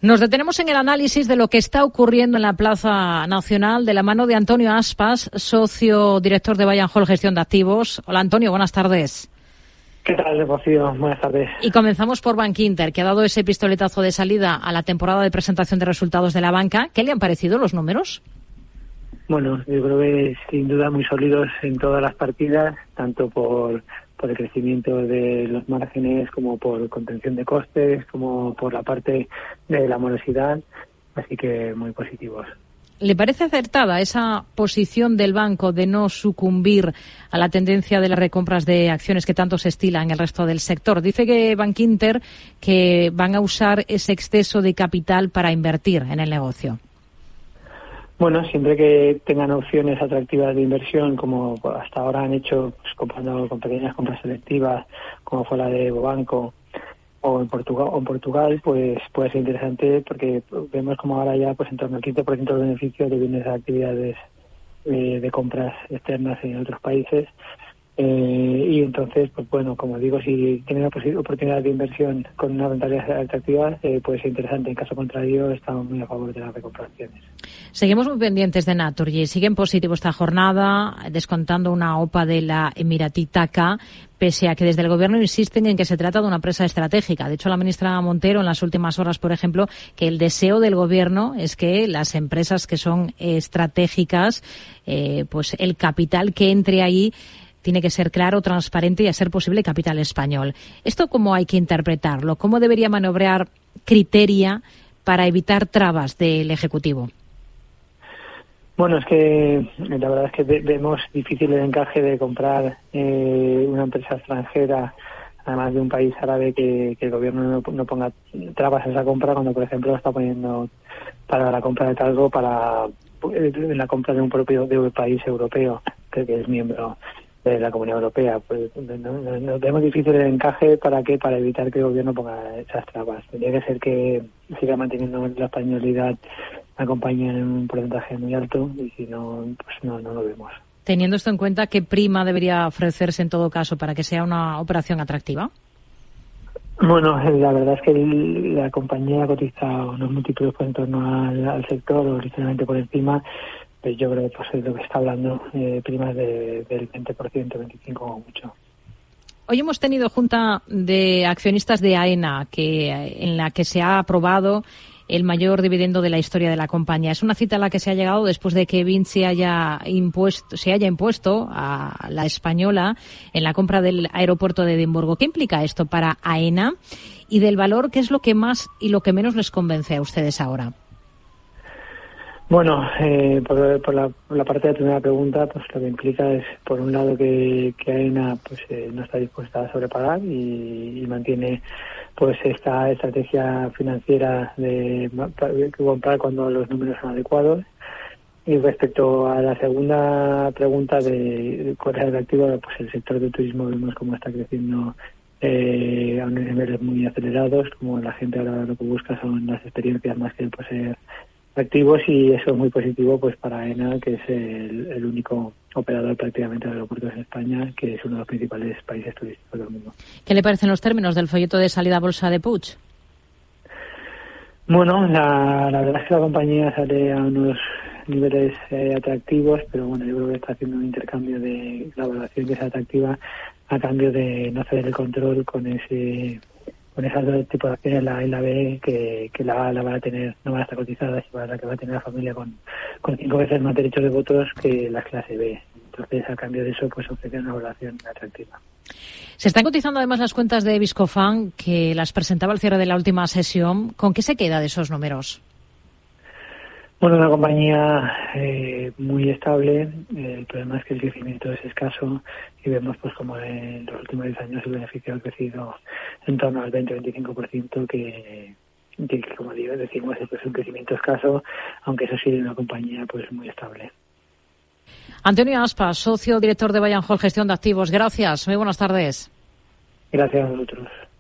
Nos detenemos en el análisis de lo que está ocurriendo en la Plaza Nacional de la mano de Antonio Aspas, socio director de Buy and Hold Gestión de Activos. Hola Antonio, buenas tardes. ¿Qué tal, Rocío? Buenas tardes. Y comenzamos por Bankinter, que ha dado ese pistoletazo de salida a la temporada de presentación de resultados de la banca. ¿Qué le han parecido los números? Bueno, yo creo que sin duda muy sólidos en todas las partidas, tanto por el crecimiento de los márgenes, como por contención de costes, como por la parte de la morosidad, así que muy positivos. ¿Le parece acertada esa posición del banco de no sucumbir a la tendencia de las recompras de acciones que tanto se estila en el resto del sector? Dice que Bankinter que van a usar ese exceso de capital para invertir en el negocio. Bueno, siempre que tengan opciones atractivas de inversión, como hasta ahora han hecho, pues, comprando con pequeñas compras selectivas, como fue la de Bobanco o en Portugal, pues puede ser interesante, porque vemos como ahora ya pues en torno al 15% del beneficio de bienes de actividades de compras externas en otros países. Y entonces, pues bueno, como digo, si tienen oportunidad de inversión con una rentabilidad atractiva, puede ser interesante. En caso contrario, estamos muy a favor de las recompraciones. Seguimos muy pendientes de Naturgy. Sigue en positivo esta jornada, descontando una OPA de la Emiratí TAQA, pese a que desde el Gobierno insisten en que se trata de una empresa estratégica. De hecho, la ministra Montero, en las últimas horas, por ejemplo, que el deseo del Gobierno es que las empresas que son estratégicas, pues el capital que entre ahí tiene que ser claro, transparente y, a ser posible, capital español. ¿Esto cómo hay que interpretarlo? ¿Cómo debería maniobrar Criteria para evitar trabas del Ejecutivo? Bueno, es que la verdad es que vemos difícil el encaje de comprar una empresa extranjera, además de un país árabe, que el Gobierno no ponga trabas a esa compra, cuando, por ejemplo, está poniendo para la compra de Talgo para la compra de un país europeo que es miembro de la Comunidad Europea. Pues nos vemos difícil el encaje. ¿Para qué? Para evitar que el Gobierno ponga esas trabas. Tendría que ser que siga manteniendo la españolidad la compañía en un porcentaje muy alto, y si no, pues no lo vemos. Teniendo esto en cuenta, ¿qué prima debería ofrecerse en todo caso para que sea una operación atractiva? Bueno, la verdad es que la compañía cotiza unos múltiplos en torno al sector, o ligeramente por encima. Pues yo creo que pues es lo que está hablando, primas del 20%, 25% como mucho. Hoy hemos tenido junta de accionistas de AENA, en la que se ha aprobado el mayor dividendo de la historia de la compañía. Es una cita a la que se ha llegado después de que BIN se haya impuesto a la española en la compra del aeropuerto de Edimburgo. ¿Qué implica esto para AENA? Y del valor, ¿qué es lo que más y lo que menos les convence a ustedes ahora? Bueno, por la parte de la primera pregunta, pues lo que implica es, por un lado, que AENA pues no está dispuesta a sobrepagar y mantiene pues esta estrategia financiera de comprar cuando los números son adecuados. Y respecto a la segunda pregunta de cuál es atractivo, pues el sector del turismo vemos cómo está creciendo a unos niveles muy acelerados, como la gente ahora lo que busca son las experiencias más que el poseer activos, y eso es muy positivo pues para AENA, que es el único operador prácticamente de aeropuertos en España, que es uno de los principales países turísticos del mundo. ¿Qué le parecen los términos del folleto de salida a bolsa de Puig? Bueno, la verdad es que la compañía sale a unos niveles atractivos, pero bueno, yo creo que está haciendo un intercambio de la valoración que es atractiva a cambio de no ceder el control con esas dos tipos de acciones, la A y la B, que la A la van a tener, no van a estar cotizadas, y la que va a tener la familia con 5 veces más derechos de votos que la clase B. Entonces, a cambio de eso, pues ofrece una valoración atractiva. Se están cotizando además las cuentas de Viscofan, que las presentaba al cierre de la última sesión. ¿Con qué se queda de esos números? Bueno, una compañía muy estable. El problema es que el crecimiento es escaso, y vemos pues como en los últimos 10 años el beneficio ha crecido en torno al 20-25%, que como decimos, es un crecimiento escaso, aunque eso sí, es una compañía pues muy estable. Antonio Aspas, socio director de Buy and Hold Gestión de Activos. Gracias, muy buenas tardes. Gracias a vosotros.